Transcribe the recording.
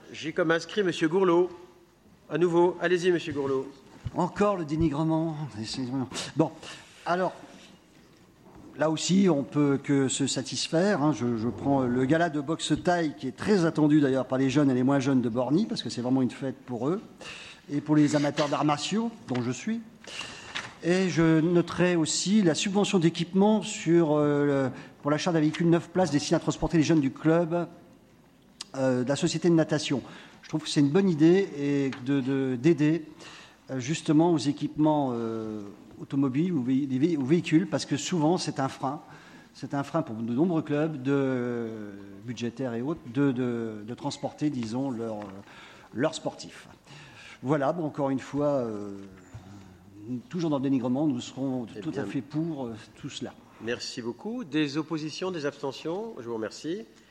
J'ai comme inscrit M. Gourlot. À nouveau, allez-y, M. Gourlot. Encore le dénigrement. Bon, alors, là aussi, on peut que se satisfaire. Hein. Je prends le gala de boxe taille, qui est très attendu d'ailleurs par les jeunes et les moins jeunes de Borny, parce que c'est vraiment une fête pour eux, et pour les amateurs d'arts martiaux, dont je suis. Et je noterai aussi la subvention d'équipement pour l'achat d'un véhicule 9 places destiné à transporter les jeunes du club de la société de natation. Je trouve que c'est une bonne idée et d'aider justement aux équipements automobiles ou véhicules, parce que souvent c'est un frein. C'est un frein pour de nombreux clubs budgétaires et autres de transporter, disons, leurs sportifs. Voilà, bon, encore une fois, toujours dans le dénigrement, nous serons tout à fait pour tout cela. Merci beaucoup. Des oppositions, des abstentions? Je vous remercie.